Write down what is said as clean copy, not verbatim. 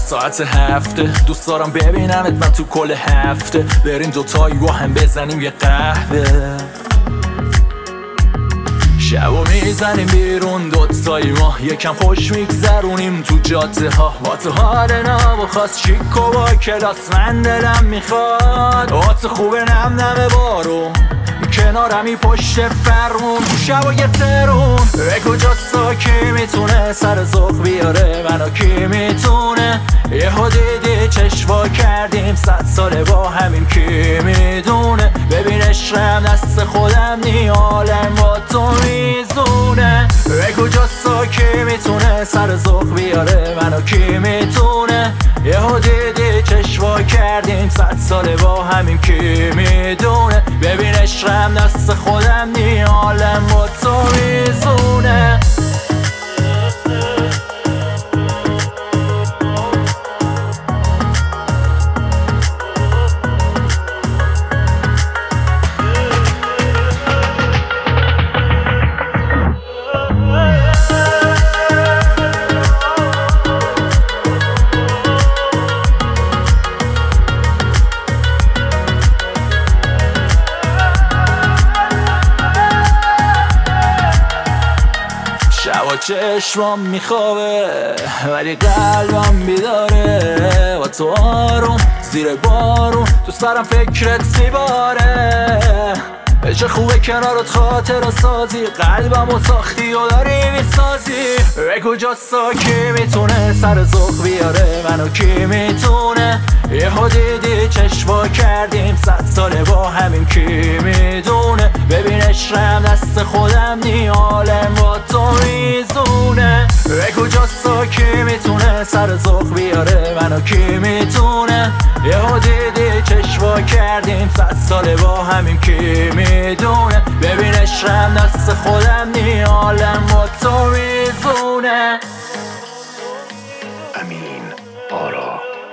ساعت 7 دوست دارم ببینمت من تو کل هفته، بریم دوتایی با هم بزنیم یه قهوه. شبو میزنیم بیرون دوتایی ما، یکم خوش میگذرونیم تو جاده ها. با تو حال ناب خواست چیکو با کلاس، من دلم میخواد آت خوبه نم نم بارون، کنارمی پشت فرمون تو شبای ترون. به کجاستا کی میتونه سر ذوق بیاره منو، کی میتونه یه دیدی چشوا کردیم 100 ساله با همین، کی میدونه ببین عشقم دست خودم نی عالم با تو میزونه. به کجاستا کی میتونه سر ذوق بیاره منو، کی میتونه یه دیدی چشوا کردیم 100 ساله با همین، کی میدونه ببین عشقم دست خودم نی عالم با تو میزونه. شبا چشمام میخوابه ولی قلبم بیداره، با تو آروم زیر بارون تو سرم فکرت میباره. چه خوبه کنارت خاطر سازی، قلبم و ساختی و داری میسازی. به کجاستا کی میتونه سر ذوق بیاره منو، کی میتونه یه دیدی چشوا کردیم 100 ساله با همین، کی میدونه ببین عشقم دست خودم نی عالم با تو میزونه. به کجاستا کی میتونه سر ذوق بیاره منو، کی میتونه یه دیدی چشوا کردیم 100 ساله با همین، کی میدونه ببین عشقم دست خودم نی عالم با تو میزونه. امین آرا